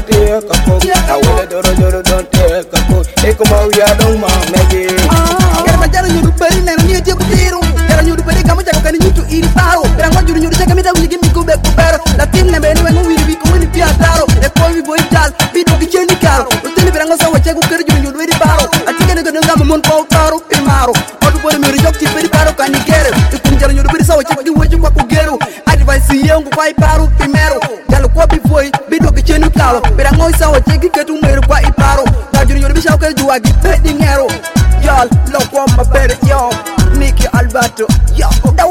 take a coke. I will don't take a coke. Hey, come on, we are don't mind Maggie. Get my jelly, you pay, and you take a zero. Get you to pay, come and you to eat power. But I want you to take me down, you give me go back to better. The thing never when we will be going to be a taro. The boy we boy jazz, be to be jelly cow. But then if I was a check, you ready power. I think I'm going to come on power taro, Pimaro. All the boy may reject you very power, can you get it? The thing you to be so check the way you walk to get it. I advise you, why power, Pimero. Yellow copy boy, be to be jelly cow. But I'm always out, take it to me, why paro. Now you be shouted, you are getting arrow. Y'all, look on my bed, y'all. Mickey Alberto, yo,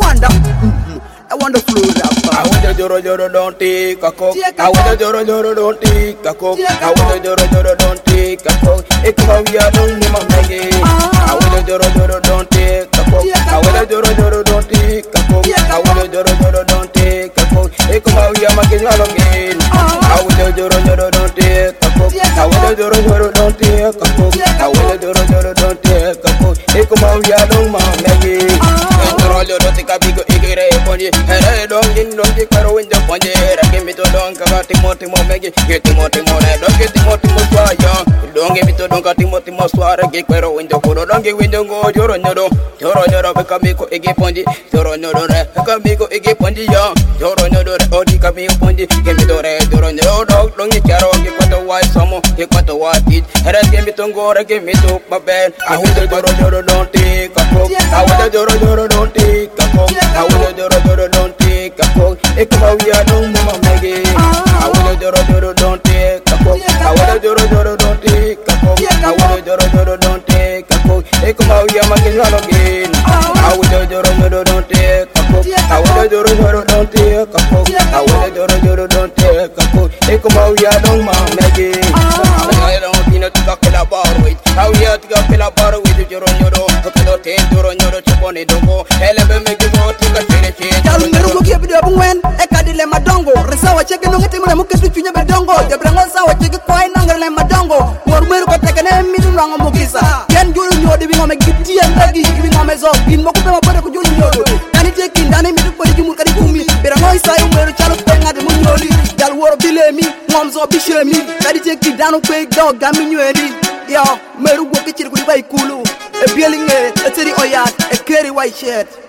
I want the flu. I want the Joro don't take a coke. I want the Joro don't take a coke. I want the Joro don't take a coke. It come out, we are don't name a Maggie. I want the Joro don't take a coke. I want the Joro don't take a coke. I want the Joro don't take a coke. It come out, we are making all again. I want the Joro don't take a coke. I want the Joro don't take a coke. I want the Joro don't take a coke. It come out, we are don't mind Maggie. Don't take a big igre ponje. Hey, don't get caro in the ponje. Give me to don't got Timothy Maggie. Get Timothy don't get Timothy Swaya. Don't give me to don't got Timothy Swara. Get caro in the photo. Don't get window go. Joro Becamico Ege Ponji. Joro Becamico Ege Ponji. Joro Odi Camille Ponji. Give me the red. Joro dog. Don't get caro. Get what the white summer. Get what the white it. And I give me to go. Give me to my bed. I want the Joro don't take a coke. I want the Joro don't take a coke. I want the Joro don't take a coke. It come out, we are don't move Maggie. I want the Joro don't take a coke. I want the Joro don't take a coke. I want the Joro don't take a coke. It come out, we are making all again. I want the Joro don't take a coke. I want the Joro don't take a coke. I want the Joro don't take a coke. It come out, we are don't move Maggie. I don't think to go kill a bar with. How we have to go kill a bar with the Joro. Joro Chuponi Dongo. Elebe make you go to the finish. Tell me who give it up when a cadile madongo. Resawa chicken on it in the Mukas to Dongo. The Brangosa chicken coin under Madongo. More milk take an emmy wrong on Mukisa. Can you know the woman make tea and baggy giving on myself in Mokuma Junior? Can it take in Danny to put you Mukadikumi? But I'm always saying where a child paying at the Munoli. That war belay me, moms or bishop me. That it take it down a quick dog, gamming you ready. Yo, Meru Wokich with Kulu. A billing a titty or yard, a curry white shirt.